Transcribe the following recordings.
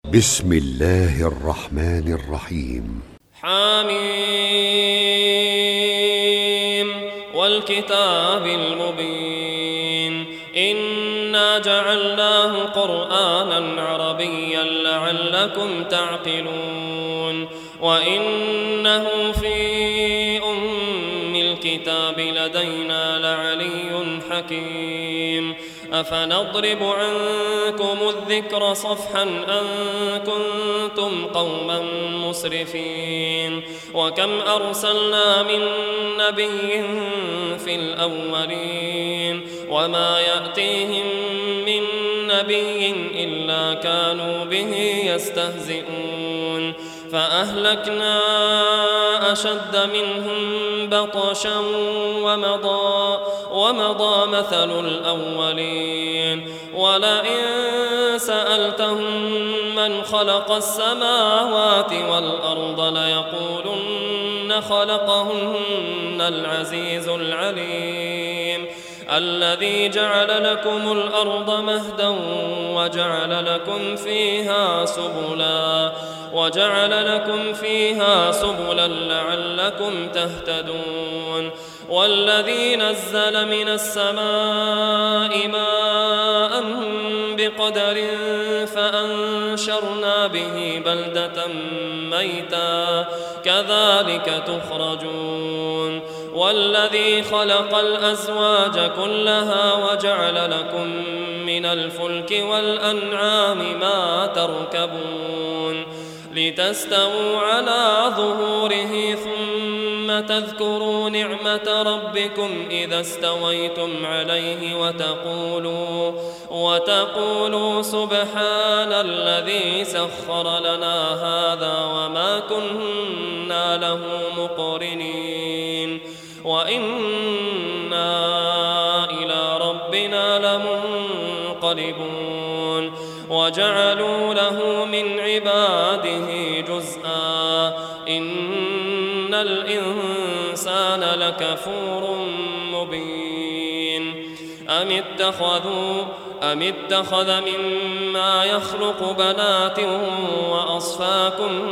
بسم الله الرحمن الرحيم. حميم والكتاب المبين إنا جعلناه قرآنا عربيا لعلكم تعقلون وإنه في أم الكتاب لدينا لعلي حكيم أفنضرب عنكم الذكر صفحا أن كنتم قوما مسرفين وكم أرسلنا من نبي في الأولين وما يأتيهم من نبي إلا كانوا به يستهزئون فأهلكنا أشد منهم بطشا ومضى مثل الأولين ولئن سألتهم من خلق السماوات والأرض ليقولن خلقهن العزيز العليم الذي جعل لكم الأرض مهدا وجعل لكم فيها سبلا لعلكم تهتدون والذي نزل من السماء ماء بقدر فأنشرنا به بلدة ميتا كذلك تخرجون والذي خلق الأزواج كلها وجعل لكم من الفلك والأنعام ما تركبون لتستووا على ظهوره ثم تذكروا نعمة ربكم إذا استويتم عليه وتقولوا سبحان الذي سخر لنا هذا وما كنا له مقرنين وإنا إلى ربنا لمنقلبون وجعلوا له من عباده جزءا إن الإنسان لكفور مبين أم اتخذ مما يخلق بنات وأصفاكم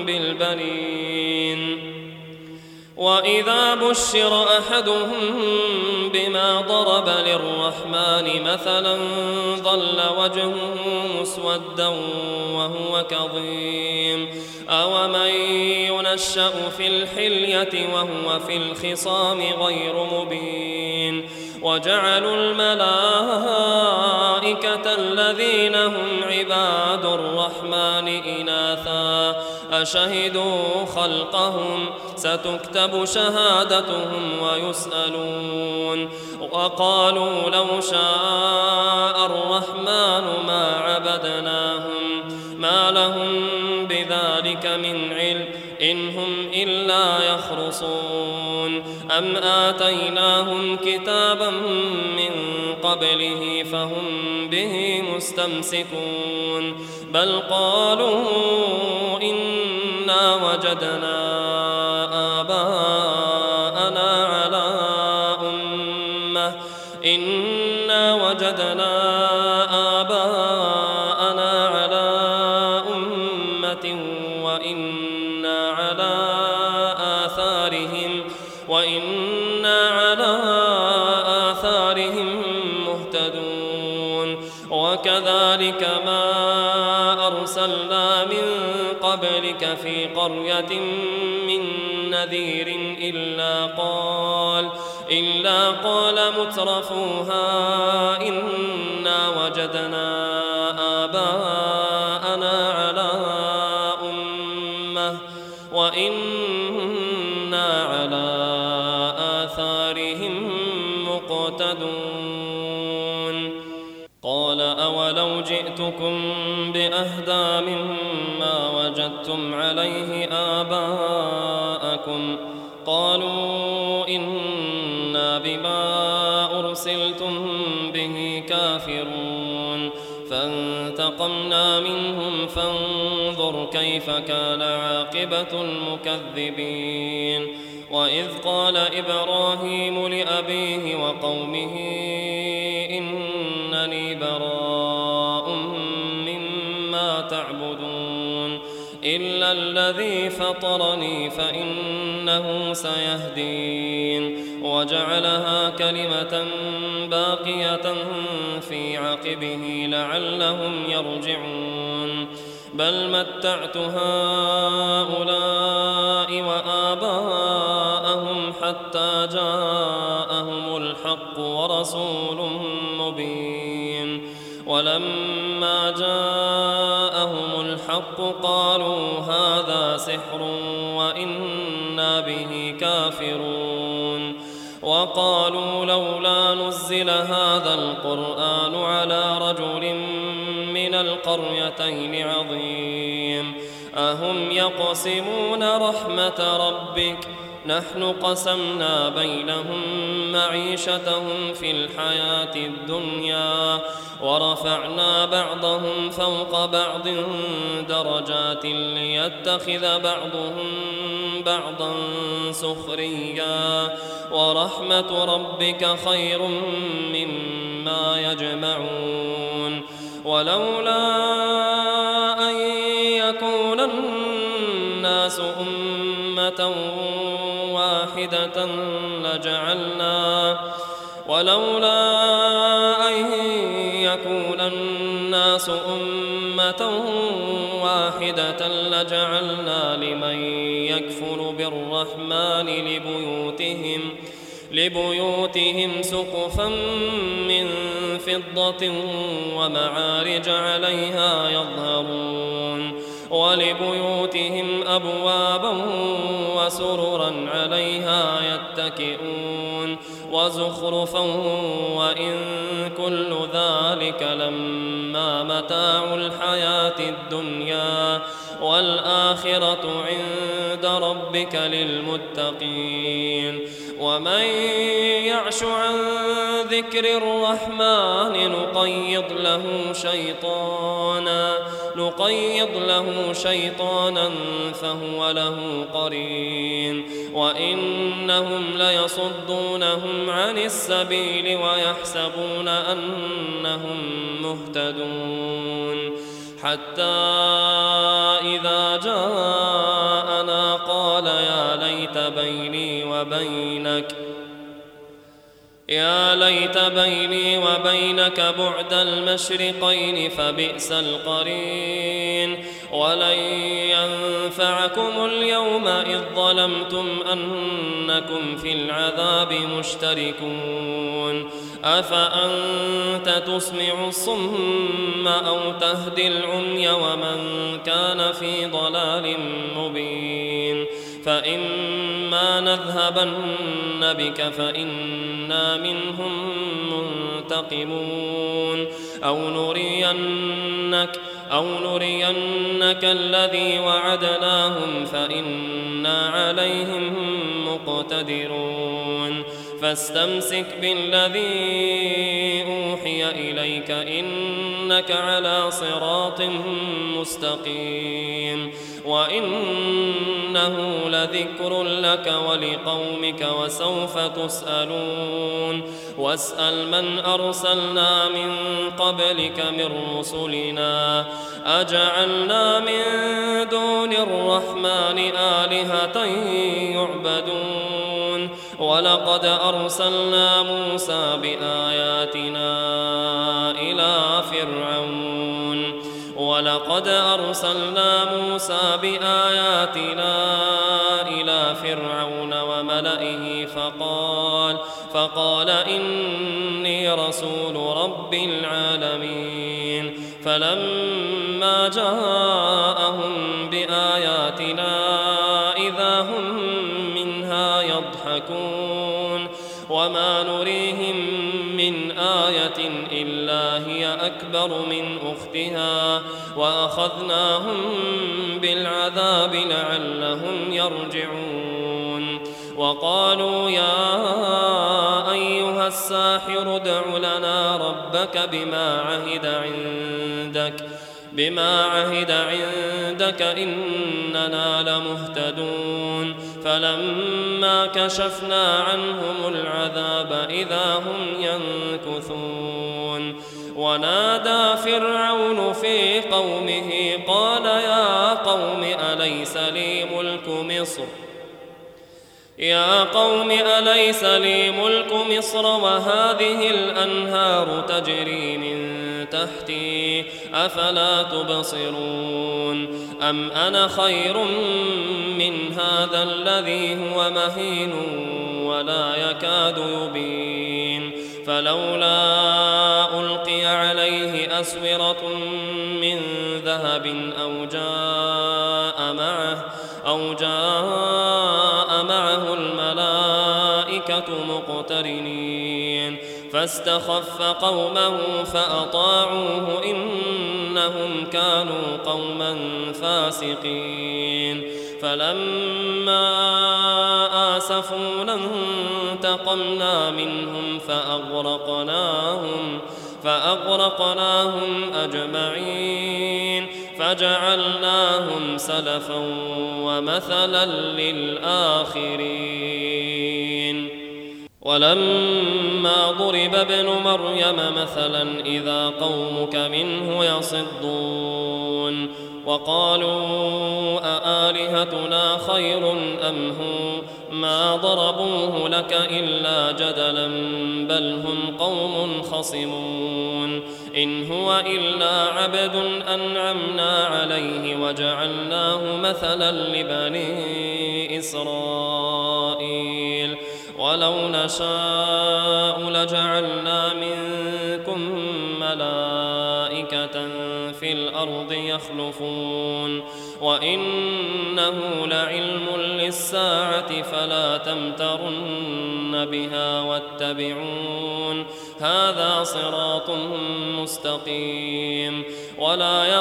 بالبنين وإذا بشر أحدهم بما ضرب للرحمن مثلا ظل وجهه مسودا وهو كظيم أومن ينشأ في الحلية وهو في الخصام غير مبين وجعلوا الملائكة الذين هم عباد الرحمن إناثا أشهدوا خلقهم ستكتب شهادتهم ويسألون وقالوا لو شاء الرحمن ما عبدناهم ما لهم بذلك من علم إن هم إلا يخرصون أم آتيناهم كتابا من قبله فهم به مستمسكون بل قالوا إنا وجدنا آباءنا على أمة وإنا على آثارهم مهتدون وكذلك ما أرسلنا من قبلك في قرية من نذير إلا قال مترفوها إنا وجدنا آباءنا على أمة وإنا على آثارهم مقتدون قال أولو جئتكم بأهدى مما وجدتم عليه آباءكم قالوا إنا بما أرسلتم به كافرون فانتقمنا منهم فانظر كيف كان عاقبة المكذبين وإذ قال إبراهيم لأبيه وقومه إنني براء مما تعبدون يعملون إلا الذي فطرني فإنه سيهدين وجعلها كلمة باقية في عقبه لعلهم يرجعون بل متعت هؤلاء وآباءهم حتى جاءهم الحق ورسول مبين ولما جاءهم الحق قالوا هذا سحر وإنا به كافرون وقالوا لولا نزل هذا القرآن على رجل من القريتين عظيم أهم يقسمون رحمة ربك نحن قسمنا بينهم معيشتهم في الحياة الدنيا ورفعنا بعضهم فوق بعض درجات ليتخذ بعضهم بعضا سخريا ورحمة ربك خير مما يجمعون ولولا أن يكون الناس أمة واحدة لجعلنا لمن يكفر بالرحمن لبيوتهم سقفا من فضة ومعارج عليها يظهرون ولبيوتهم أبوابا وسررا عليها يتكئون وزخرفا وإن كل ذلك لما متاع الحياة الدنيا والآخرة عند ربك للمتقين ومن يعش عن ذكر الرحمن نقيض له شيطانا فهو له قرين وإنهم ليصدونهم عن السبيل ويحسبون أنهم مهتدون حتى إذا جاءنا قال يا ليت بيني وبينك بعد المشرقين فبئس القرين ولن ينفعكم اليوم إذ ظلمتم أنكم في العذاب مشتركون أفأنت تسمع الصم أو تهدي العمي ومن كان في ضلال مبين فإما نذهبن بك فإنا منهم منتقمون أو نرينك الذي وعدناهم فإنا عليهم مقتدرون فاستمسك بالذي أوحي إليك إنك على صراط مستقيم وإنه لذكر لك ولقومك وسوف تسألون واسأل من أرسلنا من قبلك من رسلنا أجعلنا من دون الرحمن آلهة يعبدون ولقد أرسلنا موسى بآياتنا إلى فرعون وملئه فقال إني رسول رب العالمين فلما جاءهم بآياتنا إذا هم منها يضحكون وما نريهم من آية إلا هي أكبر من أختها وأخذناهم بالعذاب لعلهم يرجعون وقالوا يا أيها الساحر ادع لنا ربك بما عهد عندك إننا لمهتدون فلما كشفنا عنهم العذاب إذا هم ينكثون ونادى فرعون في قومه قال يا قوم أليس لي ملك مصر وهذه الأنهار تجري من تحتي أفلا تبصرون أم أنا خير من هذا الذي هو مهين ولا يكاد يبين فلولا ألقي عليه أسورة من ذهب أو جاء معه الملائكة مقترنين فاستخف قومه فأطاعوه إنهم كانوا قوما فاسقين فلما آسفونا انتقمنا منهم فأغرقناهم أجمعين فجعلناهم سلفا ومثلا للآخرين ولما ضرب ابن مريم مثلا إذا قومك منه يصدون وقالوا أآلهتنا خير أم هو ما ضربوه لك إلا جدلا بل هم قوم خصمون إن هو إلا عبد أنعمنا عليه وجعلناه مثلا لبني إسرائيل ولو نشاء لجعلنا منكم ملائكة في الأرض يخلفون وإنه لعلم للساعة فلا تمترن بها واتبعون هذا صراط مستقيم ولا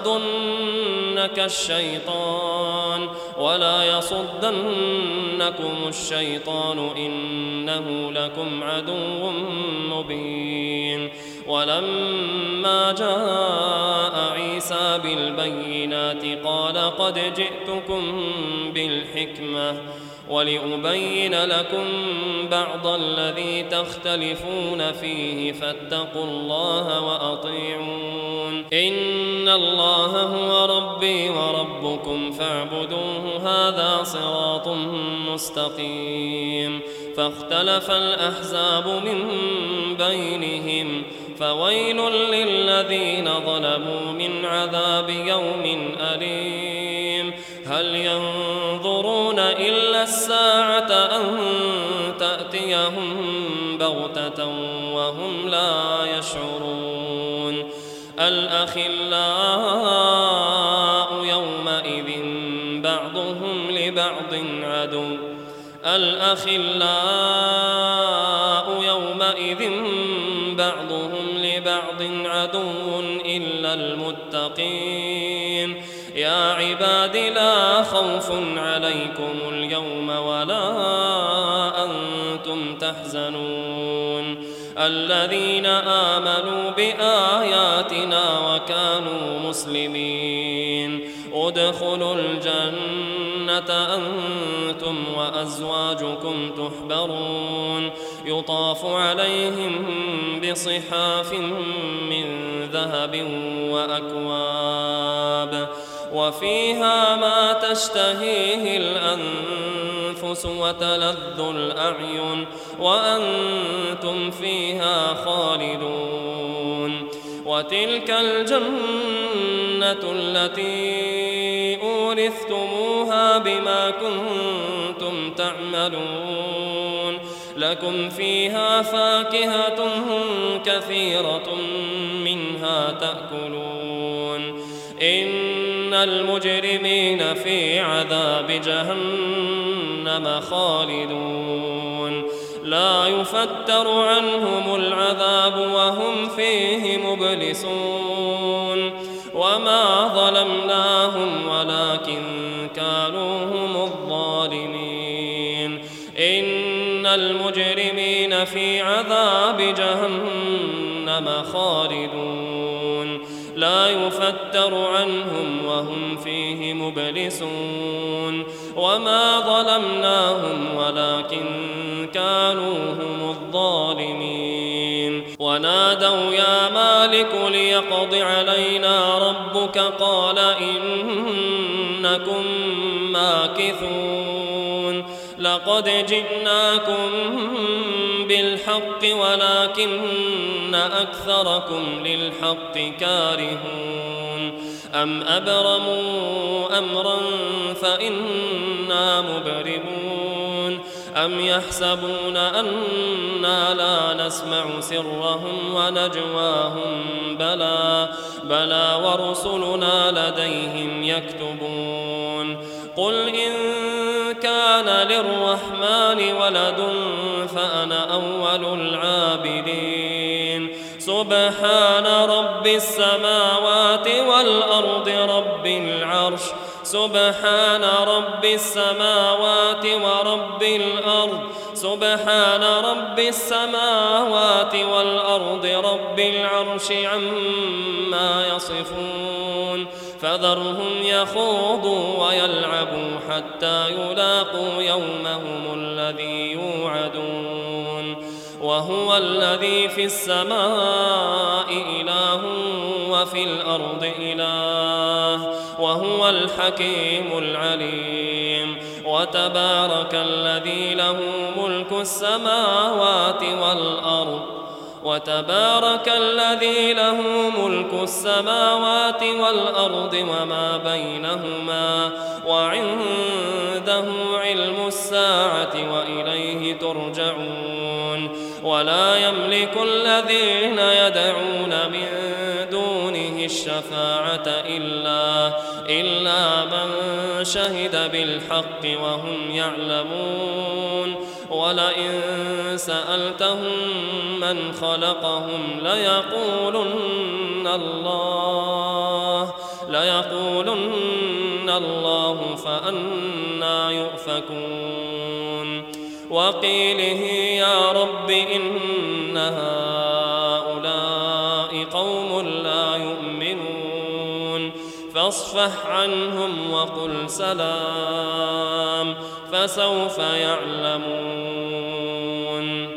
يصدنكم الشيطان إنه لكم عدو مبين ولما جاء عيسى بالبينات قال قد جئتكم بالحكمة ولأبين لكم بعض الذي تختلفون فيه فاتقوا الله وأطيعون إن الله هو ربي وربكم فاعبدوه هذا صراط مستقيم فاختلف الأحزاب من بينهم فويل للذين ظلموا من عذاب يوم أليم هل ينظرون إلا الساعة أن تأتيهم بغتة وهم لا يشعرون الأخلاء يومئذ بعضهم لبعض عدو إلا المتقين يا عباد لا خوف عليكم اليوم ولا أنتم تحزنون الذين آمنوا بآياتنا وكانوا مسلمين ادخلوا الجنة أنتم وأزواجكم تحبرون يطاف عليهم بصحاف من ذهب وأكواب وفيها ما تشتهيه الأنفس وتلذ الأعين وأنتم فيها خالدون وتلك الجنة التي أورثتموها بما كنتم تعملون لكم فيها فاكهة كثيرة منها تأكلون إن المجرمين في عذاب جهنم خالدون لا يفتر عنهم العذاب وهم فيه مبلسون وما ظلمناهم ولكن كانوا هم الظالمين إن المجرمين في عذاب جهنم خالدون لا يفتر عنهم وهم فيه مبلسون وما ظلمناهم ولكن كانوا هم الظالمين ونادوا يا مالك ليقض علينا ربك قال إنكم ماكثون لقد جئناكم بالحق ولكن أكثركم للحق كارهون أم أبرموا أمرا فإنا مبرمون أم يحسبون أنا لا نسمع سرهم ونجواهم بلى ورسلنا لديهم يكتبون قل إن كان للرحمن ولد فأنا أول العابدين سبحان رب السماوات والأرض رب العرش سبحان رب السماوات ورب الأرض سبحان رب السماوات والأرض رب العرش عما يصفون فذرهم يخوضوا ويلعبوا حتى يلاقوا يومهم الذي يوعدون وهو الذي في السماء إله وفي الأرض إله وهو الحكيم العليم وتبارك الذي له ملك السماوات والأرض وما بينهما وعنده علم الساعة وإليه ترجعون ولا يملك الذين يدعون من دونه الشفاعة إلا من شهد بالحق وهم يعلمون ولئن سألتهم من خلقهم ليقولن الله فأنى يؤفكون وقيله يا رب إن هؤلاء قوم لا يؤمنون فاصفح عنهم وقل سلام فسوف يعلمون